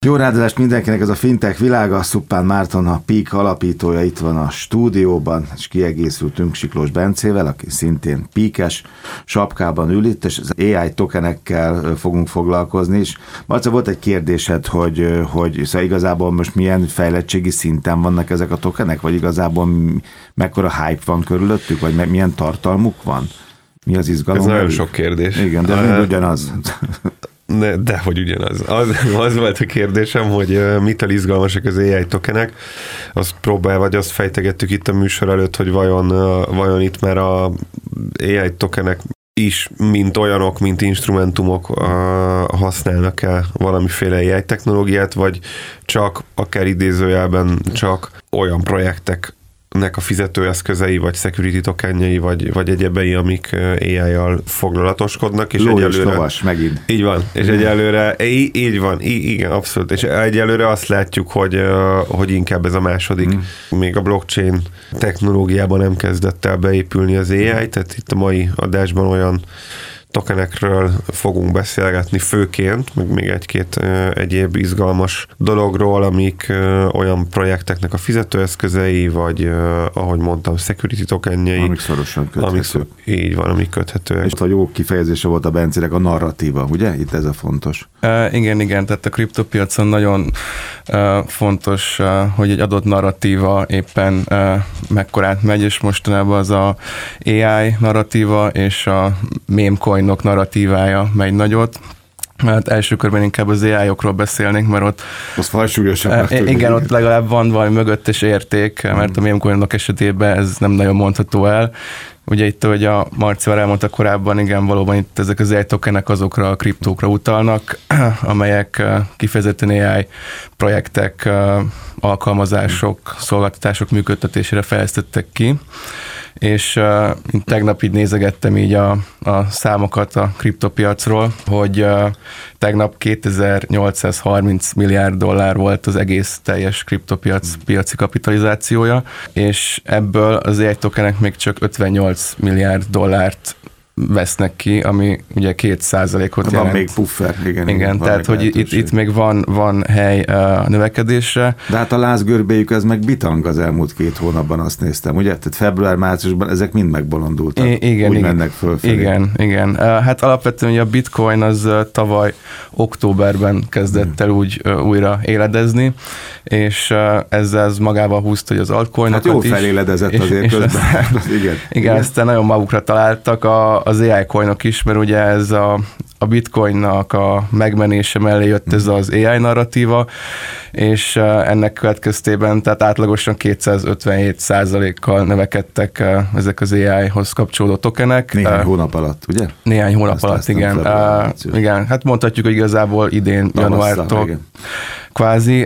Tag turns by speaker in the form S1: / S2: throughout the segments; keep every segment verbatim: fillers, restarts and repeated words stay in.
S1: Jó ráadást mindenkinek, ez a fintech világa. Szuppán Márton, a Peak alapítója itt van a stúdióban, és kiegészültünk Siklós Bencével, aki szintén Peakes sapkában ül itt, és az á i tokenekkel fogunk foglalkozni is. Marca, volt egy kérdésed, hogy, hogy szóval igazából most milyen fejlettségi szinten vannak ezek a tokenek, vagy igazából mekkora hype van körülöttük, vagy milyen tartalmuk van? Mi az izgalom?
S2: Ez nagyon sok kérdés.
S1: Igen, de mind ugyanaz.
S2: De, de hogy ugyanaz. Az, az volt a kérdésem, hogy mitől izgalmasak az á i tokenek. Azt próbál, vagy azt fejtegettük itt a műsor előtt, hogy vajon, vajon itt már a á i tokenek is, mint olyanok, mint instrumentumok uh, használnak-e valamiféle á i technológiát, vagy csak, akár idézőjelben csak olyan projektek, nek a fizetőeszközei, vagy security tokenjei, vagy, vagy egyebei, amik á i-jal foglalatoskodnak. És
S1: Ló
S2: egyelőre,
S1: és lovas, megint.
S2: Így van, és egyelőre, így, így van, így, igen, abszolút, és egyelőre azt látjuk, hogy, hogy inkább ez a második, mm. még a blockchain technológiában nem kezdett el beépülni az á i, tehát itt a mai adásban olyan tokenekről fogunk beszélgetni főként, meg még egy-két uh, egyéb izgalmas dologról, amik uh, olyan projekteknek a fizetőeszközei, vagy uh, ahogy mondtam, security tokenjei.
S1: Amik szorosan köthetők.
S2: Amik, így van, amik köthetőek.
S1: És a jó kifejezése volt a Bencének a narratíva, ugye? Itt ez a fontos.
S3: Uh, igen, igen, tehát a kriptopiacon nagyon uh, fontos, uh, hogy egy adott narratíva éppen uh, mekkorát megy, és mostanában az a á i narratíva és a meme coin narratívája megy nagyot. Hát első körben inkább az á i-okról beszélnénk, mert ott...
S1: Az fajsúlyosabb.
S3: E, igen, ott legalább van valami mögöttes érték, mert a meme coinok esetében ez nem nagyon mondható el. Ugye itt, ahogy a Marcival elmondta korábban, igen, valóban itt ezek az á i tokenek azokra a kriptókra utalnak, amelyek kifejezetten á i projektek, alkalmazások, szolgáltatások működtetésére fejlesztettek ki. És uh, tegnap így nézegettem így a, a számokat a kriptopiacról, hogy uh, tegnap kétezer-nyolcszázharminc milliárd dollár volt az egész teljes kriptopiac piaci kapitalizációja, és ebből az á i tokenek még csak ötvennyolc milliárd dollárt vesznek ki, ami ugye két százalékot
S1: van
S3: jelent.
S1: Van még puffer, igen.
S3: Igen, tehát hogy itt, itt még van, van hely a növekedésre.
S1: De hát a lázgörbéjük ez meg bitang az elmúlt két hónapban, azt néztem, ugye? Tehát február-márciusban ezek mind megbolondultak.
S3: I- igen,
S1: úgy
S3: igen.
S1: mennek fölfelé.
S3: Igen, igen. Hát alapvetően ugye a bitcoin az tavaly októberben kezdett el úgy újra éledezni, és ezzel ez magával húzta, hogy az altcoinokat
S1: is. Hát
S3: is.
S1: jól feléledezett azért és közben.
S3: Az, igen. igen, igen, aztán nagyon magukra találtak a az á i coinok is, mert ugye ez a, a bitcoinnak a megmenése mellé jött ez az á i narratíva, és ennek következtében, tehát átlagosan kétszázötvenhét százalékkal növekedtek ezek az á i-hoz kapcsolódó tokenek.
S1: Néhány hónap alatt, ugye?
S3: Néhány hónap alatt, igen. Uh, igen. Hát mondhatjuk, hogy igazából idén, januártól kvázi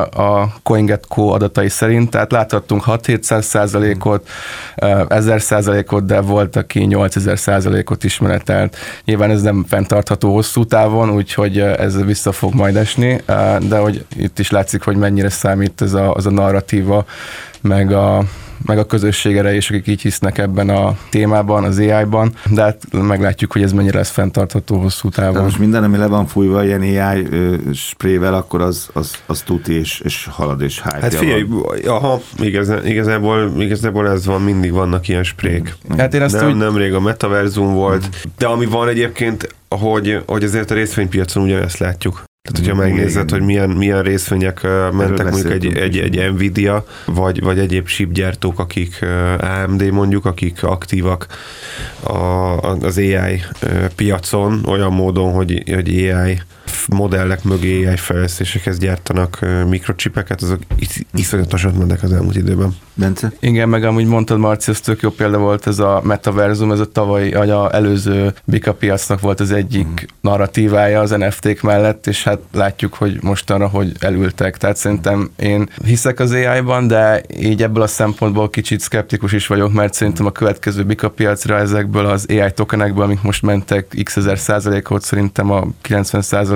S3: a CoinGecko adatai szerint, tehát láthattunk hat-hétszáz százalékot, ezer százalékot, de volt, aki nyolcezer százalékot is menetelt. Nyilván ez nem fenntartható hosszú távon, úgyhogy ez vissza fog majd esni, de hogy itt is látszik, hogy mennyire számít ez a, az a narratíva, meg a meg a közösség ereje is, akik így hisznek ebben a témában, az á i-ban, de hát meglátjuk, hogy ez mennyire lesz fenntartható hosszú távon.
S1: De most minden, ami le van fújva ilyen á i sprével, akkor az, az, az tuti és, és halad és hype.
S2: Hát figyelj, aha, igazán, igazából, igazából ez van, mindig vannak ilyen sprék.
S3: Hát én ezt
S2: nem,
S3: úgy...
S2: Nemrég a metaverzum volt, de ami van egyébként, hogy, hogy azért a részvénypiacon ugyanezt látjuk. Tehát, hogyha megnézed, hogy milyen, milyen részvények mentek, mondjuk egy, egy, egy Nvidia, vagy, vagy egyéb chipgyártók, akik á em dé mondjuk, akik aktívak a, az á i piacon, olyan módon, hogy, hogy á i modellek mögé á i fejlesztésekhez gyártanak mikrocsipeket, azok iszonyatosat mennek az elmúlt időben.
S1: Bence?
S3: Igen, meg amúgy mondtad, Marci, ez tök jó példa volt ez a metaverzum, ez a tavalyi, vagy a előző Bika piacnak volt az egyik mm. narratívája az en ef té-k mellett, és hát látjuk, hogy mostanra, hogy elültek. Tehát szerintem én hiszek az á i-ban, de így ebből a szempontból kicsit szkeptikus is vagyok, mert szerintem a következő Bika piacra ezekből az á i tokenekből, amik most mentek x ezer százalékot, szerintem a kilencven százalék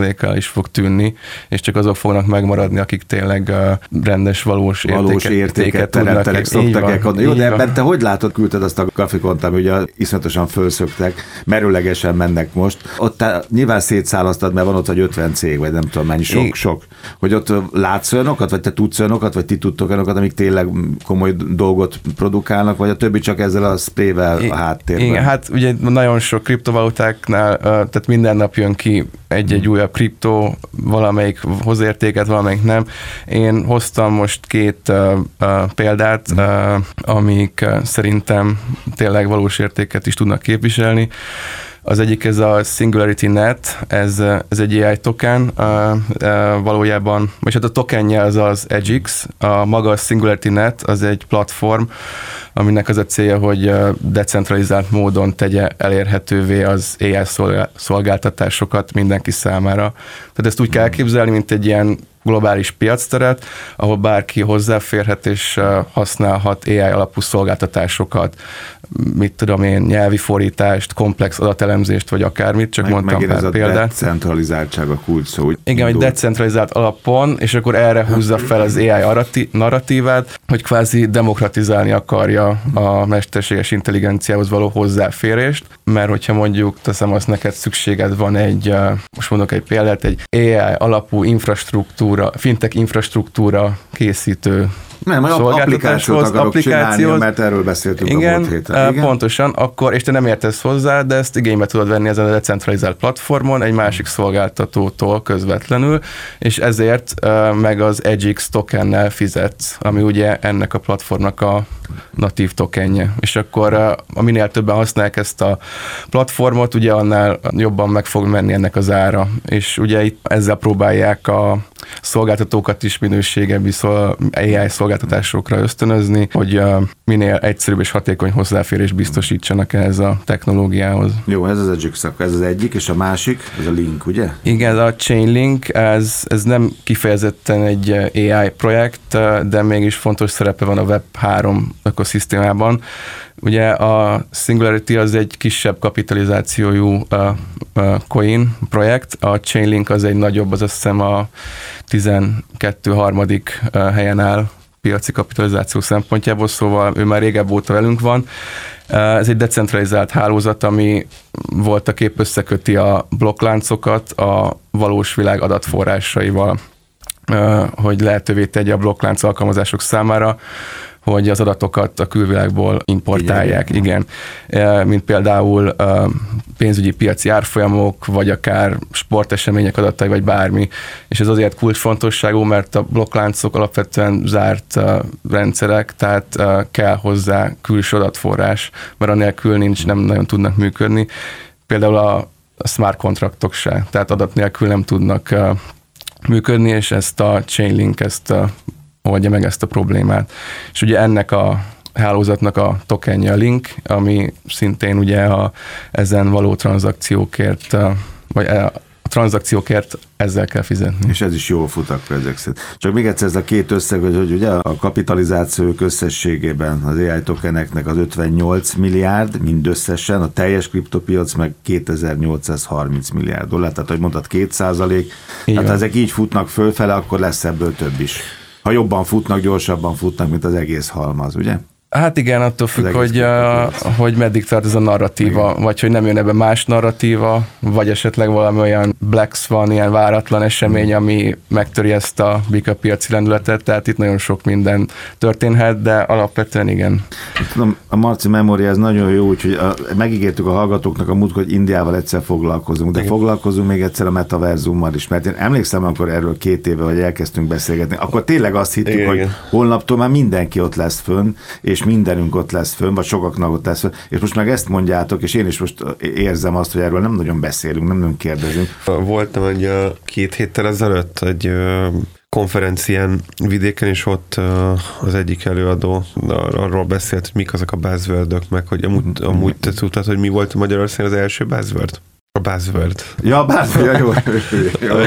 S3: százalékkal is fog tűnni, és csak azok fognak megmaradni, akik tényleg rendes, valós,
S1: valós
S3: értéket,
S1: értéket teremtenek, szoktak elkapni. Jó, de ebben te hogy látod, küldted azt a grafikont, ami ugye iszonyatosan fölszöktek, merőlegesen mennek most. Ott te nyilván szétszálasztad, mert van ott egy ötven cég, vagy nem tudom mennyi, sok, I... sok. Hogy ott látsz olyanokat, vagy te tudsz olyanokat, vagy ti tudtok olyanokat, amik tényleg komoly dolgot produkálnak, vagy a többi csak ezzel a sprayvel I... a háttérben?
S3: Igen, hát ugye nagyon sok kriptovalutáknál, tehát minden nap jön ki egy-egy hmm. újabb kriptó, valamelyik hoz értéket, valamelyik nem. Én hoztam most két uh, uh, példát, uh, amik uh, szerintem tényleg valós értéket is tudnak képviselni. Az egyik ez a Singularity Net, ez, ez egy á i token, uh, uh, valójában, vagy hát a tokenje az az Edgix, a maga a Singularity Net az egy platform, aminek az a célja, hogy decentralizált módon tegye elérhetővé az á i szolgáltatásokat mindenki számára. Tehát ezt úgy kell elképzelni, mint egy ilyen globális piacteret, ahol bárki hozzáférhet és használhat á i alapú szolgáltatásokat, mit tudom én, nyelvi fordítást, komplex adatelemzést, vagy akármit, csak meg, mondtam pár
S1: ez
S3: példát.
S1: A decentralizáltság a kulcs szó.
S3: Igen, hogy decentralizált alapon, és akkor erre húzza fel az á i narratívát, hogy kvázi demokratizálni akarja a mesterséges intelligenciához való hozzáférést, mert hogyha mondjuk, teszem azt, neked szükséged van egy, most mondok egy példát, egy á i alapú infrastruktúra, fintech infrastruktúra készítő
S1: Nem, applikációt akarok applikációt, csinálni, mert erről beszéltünk
S3: igen,
S1: a múlt héten. Igen,
S3: pontosan, akkor, és te nem értesz hozzá, de ezt igénybe tudod venni ezen a decentralizált platformon egy másik szolgáltatótól közvetlenül, és ezért meg az Edgix tokennel fizetsz, ami ugye ennek a platformnak a natív tokenje. És akkor minél többen használják ezt a platformot, ugye annál jobban meg fog menni ennek az ára. És ugye itt ezzel próbálják a szolgáltatókat is minőségebbi á i szolgáltatásokra ösztönözni, hogy minél egyszerűbb és hatékony hozzáférés biztosítsanak ehhez a technológiához.
S1: Jó, ez az Edgix, ez az egyik, és a másik, ez a Link, ugye?
S3: Igen, a Chainlink, ez, ez nem kifejezetten egy á i projekt, de mégis fontos szerepe van a web három ökoszisztémában. Ugye a Singularity az egy kisebb kapitalizációjú uh, uh, coin projekt, a Chainlink az egy nagyobb, az azt hiszem a tizenkettő harmadik uh, helyen áll piaci kapitalizáció szempontjából, szóval ő már régebb óta velünk van. Uh, ez egy decentralizált hálózat, ami voltak épp összeköti a blokkláncokat a valós világ adatforrásaival, uh, hogy lehetővé tegye a blokklánc alkalmazások számára, hogy az adatokat a külvilágból importálják, igen. igen. Mint például pénzügyi piaci árfolyamok, vagy akár sportesemények adatai, vagy bármi. És ez azért kulcsfontosságú, mert a blokkláncok alapvetően zárt rendszerek, tehát kell hozzá külső adatforrás, mert anélkül nincs, nem nagyon tudnak működni. Például a smart kontraktok se, tehát adat nélkül nem tudnak működni, és ezt a Chainlink, ezt oldja meg ezt a problémát. És ugye ennek a hálózatnak a tokenje a Link, ami szintén ugye a ezen való tranzakciókért, vagy a tranzakciókért ezzel kell fizetni.
S1: És ez is jól fut akkor ezek szerint. Csak még egyszer ez a két összeg, hogy ugye a kapitalizációk összességében az á i tokeneknek az ötvennyolc milliárd mindösszesen, a teljes kriptopiac meg kétezer-nyolcszázharminc milliárd dollár, tehát hogy mondtad két százalék, tehát ha ezek így futnak fölfele, akkor lesz ebből több is. Ha jobban futnak, gyorsabban futnak, mint az egész halmaz, ugye?
S3: Hát igen, attól függ, hogy, uh, hogy meddig tart ez a narratíva, igen. Vagy hogy nem jön ebbe más narratíva, vagy esetleg valami olyan Black Swan, ilyen váratlan esemény, ami megtöri ezt a bikapiaci lendületet, tehát itt nagyon sok minden történhet, de alapvetően igen.
S1: Tudom, a Marci memória ez nagyon jó, úgyhogy a, megígértük a hallgatóknak a múlt, hogy Indiával egyszer foglalkozunk, de igen. foglalkozunk még egyszer a metaverzummal is, mert én emlékszem, amikor erről két éve, vagy elkezdtünk beszélgetni, akkor tényleg azt hittük, igen, hogy igen. holnaptól már mindenki ott lesz fönn, és és mindenünk ott lesz fönn, vagy sokaknak ott lesz fönn, és most meg ezt mondjátok, és én is most érzem azt, hogy erről nem nagyon beszélünk, nem nagyon kérdezünk.
S2: Voltam egy két héttel ezelőtt egy konferencián vidéken, és ott az egyik előadó arról beszélt, hogy mik azok a buzzwordök, meg hogy amúgy, amúgy te tudtad, hogy mi volt Magyarországon az első buzzword? A buzzword.
S1: Ja, buzzword, ja, jó. jó.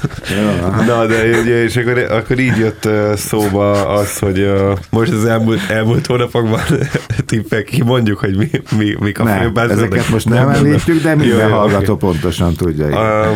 S2: Na, de ugye, és akkor, akkor így jött szóba az, hogy most az elmúlt, elmúlt hónapokban tippek ki, mondjuk, hogy mi, mi, mik a
S1: ne,
S2: fő buzzwordok.
S1: Ezeket most nem, nem említjük, de minden jó, hallgató okay. pontosan tudja.
S2: Um,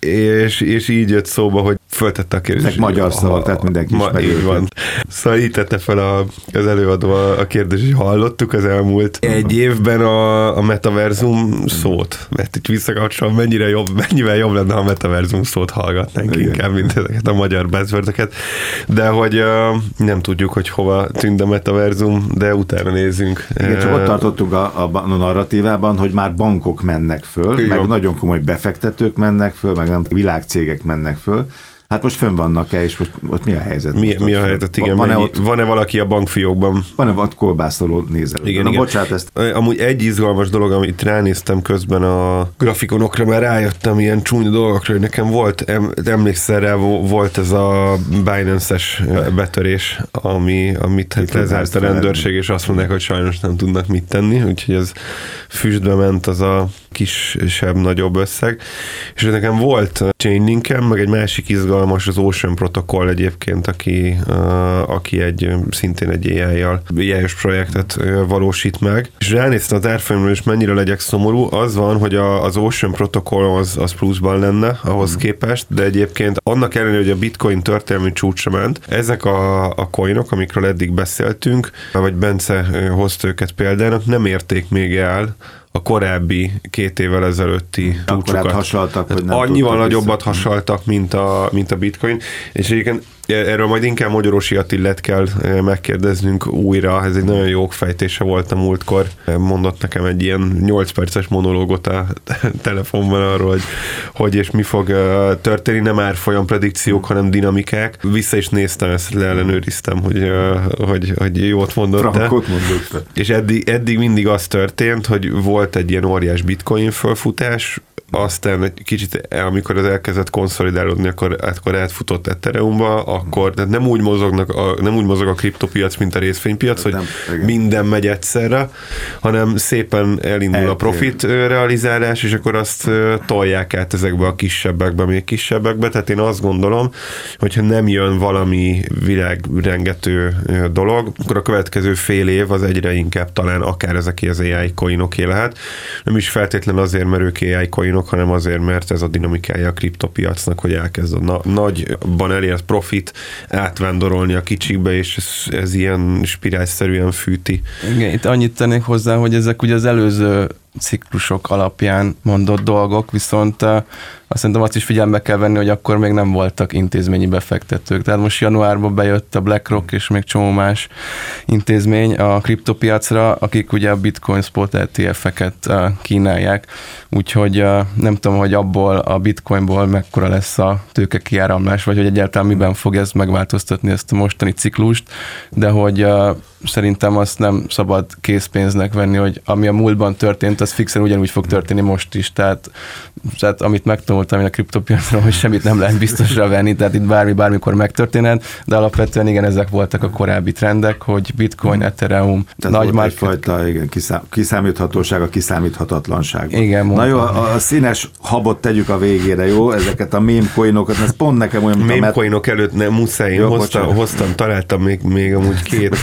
S2: és, és így jött szóba, hogy föltette a kérdést.
S1: Ezek magyar szavak, tehát mindenki
S2: ma, így van. Szóval így tette fel a, az előadó a, a kérdést, hogy hallottuk az elmúlt egy évben a, a metaverzum szót. Mert itt visszakapcsolom, mennyire jobb, mennyivel jobb lenne, ha a metaverzum szót hallgatnánk igen. inkább, mint ezeket a magyar buzzwordeket. De hogy uh, nem tudjuk, hogy hova tűnt a metaverzum, de utána nézzünk.
S1: Igen, csak ott tartottunk a, a, a narratívában, hogy már bankok mennek föl, igen. meg nagyon komoly befektetők mennek föl, meg nem világcégek mennek föl. Hát most fönn vannak-e, és most ott mi a helyzet?
S2: Mi, mi a helyzet, igen. Van-e, ott, van-e valaki a bankfiókban?
S1: Van-e ott kolbászoló nézelő?
S2: Igen,
S1: Na,
S2: igen.
S1: Bocsánat, ezt...
S2: Amúgy egy izgalmas dolog, amit ránéztem közben a grafikonokra, mert rájöttem ilyen csúnya dolgokra, hogy nekem volt, em, emlékszel rá, volt ez a Binance-es betörés, ami, amit hát lezárt a rendőrség, és azt mondják, hogy sajnos nem tudnak mit tenni, úgyhogy ez füstbe ment az a kisebb, nagyobb összeg. És nekem volt Chainlinkem, meg egy másik izgalmas, az Ocean Protocol egyébként, aki, uh, aki egy szintén egy á í-jal á í-os projektet uh, valósít meg. És ránéztem az árfolyamról, és mennyire legyek szomorú, az van, hogy a, az Ocean Protocol az, az pluszban lenne ahhoz mm. képest, de egyébként annak ellenére, hogy a Bitcoin történelmi csúcsra ment, ezek a, a coinok, amikről eddig beszéltünk, vagy Bence uh, hozta őket példának, nem érték még el a korábbi két évvel ezelőtti csúcsokat.
S1: Hasaltak, hogy nem
S2: annyival nagyobbat vissza. hasaltak, mint a, mint a Bitcoin, és egyébként erről majd inkább Magyarosi Attilát kell megkérdeznünk újra, ez egy nagyon jó fejtése volt a múltkor, mondott nekem egy ilyen nyolc perces monológot a telefonban arról, hogy hogy és mi fog történni, nem árfolyam predikciók, hanem dinamikák. Vissza is néztem, ezt leellenőriztem, hogy, hogy, hogy jót mondott.
S1: Frankot mondott.
S2: És eddig, eddig mindig az történt, hogy volt egy ilyen óriás bitcoin fölfutás, aztán egy kicsit, amikor az elkezdett konszolidálódni, akkor, akkor átfutott Ethereumba, akkor tehát nem úgy mozognak, a, nem úgy mozog a kriptopiac, mint a részvénypiac, hogy nem, minden megy egyszerre, hanem szépen elindul Eltér. a profit realizálás, és akkor azt tolják át ezekbe a kisebbekbe, még kisebbekbe, tehát én azt gondolom, hogyha nem jön valami világrengető dolog, akkor a következő fél év az egyre inkább talán akár ezek az á í coinoké lehet. Nem is feltétlen azért, mert ők á í coinok, hanem azért, mert ez a dinamikája a kriptopiacnak, hogy elkezd a na- nagyban elért profit átvándorolni a kicsikbe, és ez, ez ilyen spirálszerűen fűti.
S3: Igen, itt annyit tennék hozzá, hogy ezek ugye az előző ciklusok alapján mondott dolgok, viszont uh, azt szerintem azt is figyelme kell venni, hogy akkor még nem voltak intézményi befektetők. Tehát most januárban bejött a BlackRock és még csomó más intézmény a kriptopiacra, akik ugye a Bitcoin Spot é té ef-eket uh, kínálják. Úgyhogy uh, nem tudom, hogy abból a Bitcoinból mekkora lesz a tőke kiáramlás, vagy hogy egyáltalán miben fog ez megváltoztatni ezt a mostani ciklust, de hogy uh, szerintem azt nem szabad készpénznek venni, hogy ami a múltban történt, az fixen ugyanúgy fog történni most is. Tehát, tehát amit megtanultam én a kriptopiacról, hogy semmit nem lehet biztosra venni, tehát itt bármi bármikor megtörténhet, de alapvetően igen, ezek voltak a korábbi trendek, hogy Bitcoin, Ethereum,
S1: tehát
S3: nagy
S1: market... egyfajta igen, kiszám, kiszámíthatóság, a kiszámíthatatlanság.
S3: Igen,
S1: na jó, a, a színes habot tegyük a végére, jó? Ezeket a meme coinokat, ez pont nekem olyan...
S2: Meme
S1: met...
S2: coinok előtt nem muszáj, én jó, hoztam, hoztam, találtam még, még amúgy két...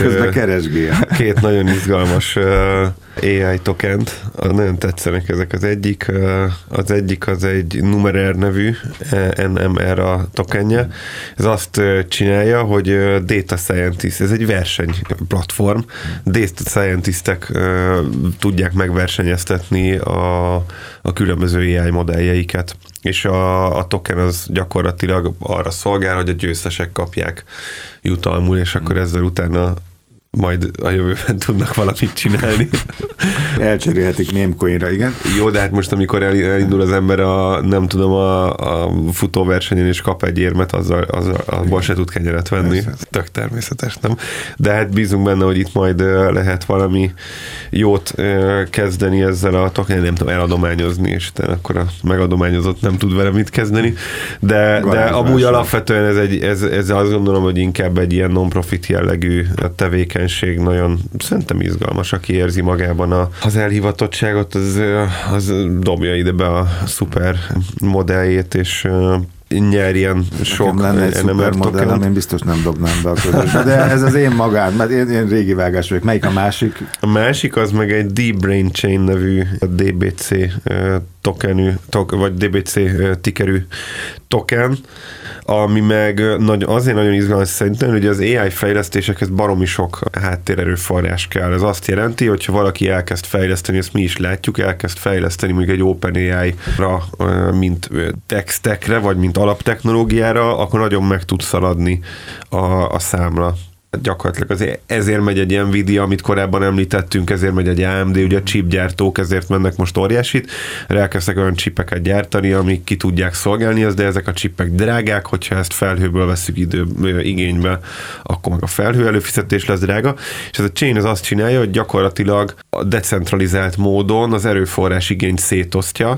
S2: Két nagyon izgalmas uh, á í tokent, nagyon tetszenek ezek. Az egyik, uh, az egyik az egy Numeraire nevű en em er a tokenje. Ez azt uh, csinálja, hogy uh, data scientist, ez egy versenyplatform, data scientistek uh, tudják megversenyeztetni a, a különböző á í modelljeiket. És a, a token az gyakorlatilag arra szolgál, hogy a győztesek kapják jutalmul, és akkor ezzel utána majd a jövőben tudnak valamit csinálni.
S1: Elcserélhetik mémcoinra, igen.
S2: Jó, de hát most amikor elindul az ember a, nem tudom, a, a futóversenyen és kap egy érmet, azzal, azzal abban se tud kenyeret venni. Persze. Tök természetes, nem? De hát bízunk benne, hogy itt majd lehet valami jót kezdeni ezzel a token, nem tudom, eladományozni, és utána akkor a megadományozott nem tud vele mit kezdeni. De, de amúgy alapvetően ez, egy, ez, ez azt gondolom, hogy inkább egy ilyen non-profit jellegű tevékenység, nagyon szerintem izgalmas, aki érzi magában a, az elhivatottságot, az, az dobja ide be a szuper modelljét, és nyerjen sok
S1: lenne egy szupermodellem, én biztos nem dobnám be a közösbe, de ez az én magán, mert én, én régi vágás vagyok. Melyik a másik?
S2: A másik az meg egy Deep Brain Chain nevű dé bé cé tokenű, tok, vagy dé bé cé tickerű token, ami meg nagy, azért nagyon izgalmas szerintem, hogy az á i fejlesztésekhez baromi sok háttérerőforrás kell. Ez azt jelenti, hogyha valaki elkezd fejleszteni, ezt mi is látjuk, elkezd fejleszteni mondjuk egy OpenAI-ra, mint tech-stackre, vagy mint alaptechnológiára, akkor nagyon meg tud szaladni a, a számla. Gyakorlatilag azért ezért megy egy Nvidia, amit korábban említettünk, ezért megy egy á em dé, ugye a chipgyártók ezért mennek most óriásit, elkezdtek olyan chipeket gyártani, amik ki tudják szolgálni ezt, de ezek a chipek drágák, hogyha ezt felhőből veszük idő, igénybe, akkor meg a felhő előfizetés lesz drága, és ez a chain az azt csinálja, hogy gyakorlatilag a decentralizált módon az erőforrás igényt szétosztja,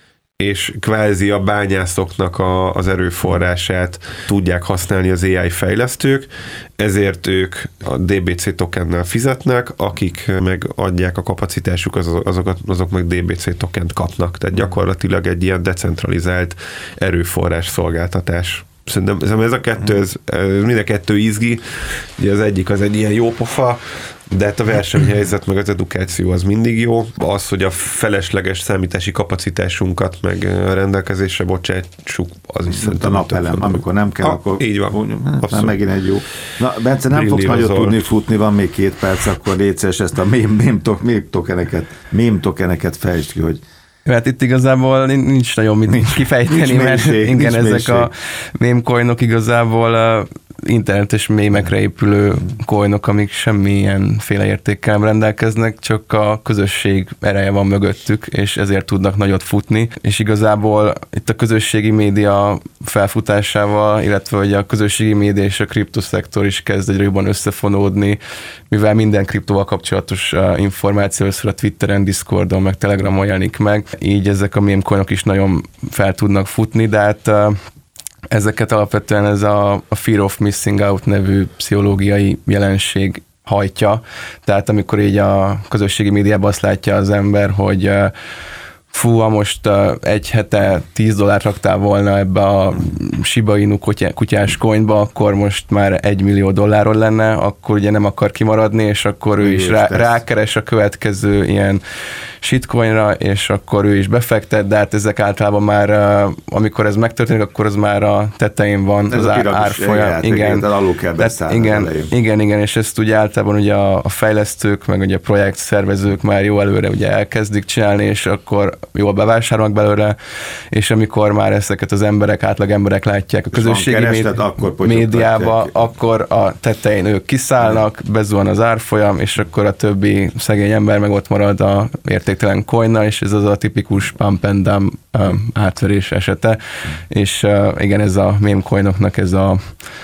S2: és kvázi a bányászoknak a, az erőforrását tudják használni az á i fejlesztők, ezért ők a dé bé cé tokennel fizetnek, akik meg adják a kapacitásuk, azokat, azok meg dé bé cé tokent kapnak. Tehát gyakorlatilag egy ilyen decentralizált erőforrás szolgáltatás. Szerintem ez a kettő, ez, mind a kettő izgi, ugye az egyik az egy ilyen jó pofa, de hát a versenyhelyzet meg az edukáció az mindig jó. Az, hogy a felesleges számítási kapacitásunkat meg rendelkezésre bocsátsuk, az is szerintem
S1: a napelem, amikor nem kell,
S2: ah,
S1: akkor
S2: így van.
S1: Hát, megint egy jó. Na, Bence, nem fogsz nagyot tudni futni, van még két perc, akkor légy szíves ezt a mém, mém, tok, mém tokeneket, mém tokeneket fejtsd ki, hogy
S3: Hát itt igazából nincs nagyon mit nincs, kifejteni, nincs mert mélység, igen, ezek mélység. A mémcoinok igazából internetes mémekre épülő coinok, amik semmilyenféle értékkel rendelkeznek, csak a közösség ereje van mögöttük, és ezért tudnak nagyot futni, és igazából itt a közösségi média felfutásával, illetve hogy a közösségi média és a kriptoszektor is kezd egy jobban összefonódni, mivel minden kriptóval kapcsolatos információ a Twitteren, Discordon, meg Telegramon jelenik meg, így ezek a mémcoinok is nagyon fel tudnak futni, de hát ezeket alapvetően ez a, a Fear of Missing Out nevű pszichológiai jelenség hajtja. Tehát amikor így a közösségi médiában azt látja az ember, hogy fú, ha most egy hete tíz dollárt raktál volna ebbe a Shiba Inu kutyás coinba, akkor most már egy millió dollárról lenne, akkor ugye nem akar kimaradni, és akkor ő is rá, rákeres a következő ilyen shitcoinra, és akkor ő is befektet, de hát ezek általában már, amikor ez megtörténik, akkor az már a tetején van, ez az árfolyam. Igen, igen, igen, igen, és ezt ugye általában ugye a fejlesztők, meg ugye a projekt szervezők már jó előre ugye elkezdik csinálni, és akkor jól bevásárolnak belőle, és amikor már ezeket az emberek, átlag emberek látják a közösségi kereslet, médi- akkor médiába, akkor a tetején ők kiszállnak, bezuhan az árfolyam, és akkor a többi szegény ember meg ott marad a értéktelen coinnal, és ez az a tipikus pump and dump um, átverés esete, és uh, igen, ez a meme coinoknak ez a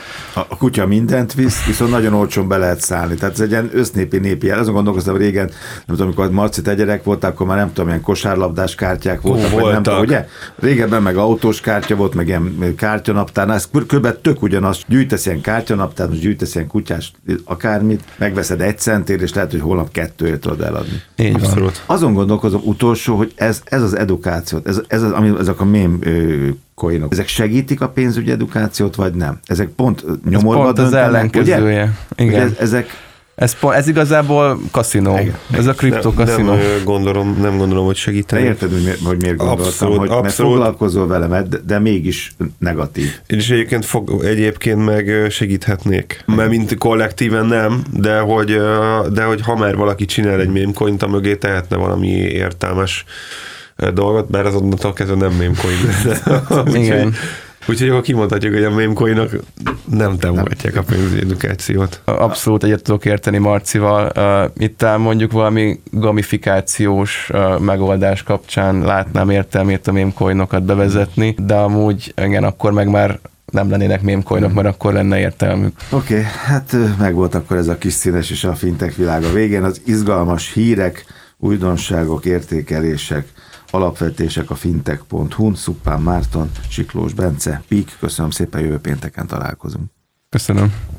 S1: A kutya mindent visz, viszont nagyon olcsón be lehet szállni. Tehát ez egy ilyen össznépi népi jel. Azon gondolkoztam régen, nem tudom, amikor Marci, te gyerek voltál, akkor már nem tudom, ilyen kosárlabdás kártyák voltak,
S2: Ó,
S1: vagy nem tudom, ugye? Régebben meg autós kártya volt, meg ilyen kártyanaptár. Ez kb. Tök ugyanaz. Gyűjtesz ilyen kártyanaptár, most gyűjtesz ilyen kutyás akármit, megveszed egy centért, és lehet, hogy holnap kettőért tudod eladni.
S3: Így abszolút.
S1: Azon gondolkozom utolsó, hogy ez, ez az edukáció, ez, ez az, ami, ezek a mém coinok. Ezek segítik a pénzügyi edukációt, vagy nem? Ezek pont nyomorba
S3: pont
S1: döntenek,
S3: az ellenkezője. Igen.
S1: Ez, ezek...
S3: Ez, pont, ez igazából kaszinó. Igen. Ez a kriptokaszinó.
S2: Nem, nem gondolom, nem gondolom, hogy segíteni.
S1: De érted, hogy miért, hogy miért gondoltam, abszolút, hogy mert foglalkozol vele, de, de mégis negatív.
S2: Én is egyébként, fog, egyébként meg segíthetnék. Hmm. Mert mint kollektíven nem, de hogy, de hogy ha már valaki csinál egy meme coint, a mögé tehetne valami értelmes dolgot, bár az onnantól kezdve nem mémcoin.
S3: Igen.
S2: Úgyhogy akkor kimondhatjuk, hogy a mémcoinok nem támogatják a pénzügyi edukációt.
S3: Abszolút egyet tudok érteni Marcival. Itt mondjuk valami gamifikációs megoldás kapcsán látnám értelmét a mémcoinokat bevezetni, de amúgy igen, akkor meg már nem lennének mémcoinok, mert akkor lenne értelmük.
S1: Oké, okay, hát meg volt akkor ez a kis színes és a fintech világa végén. Az izgalmas hírek, újdonságok, értékelések, alapvetések a fintech pont hu-n. Szuppán Márton, Siklós Bence, Pík. Köszönöm szépen, jövő pénteken találkozunk.
S3: Köszönöm.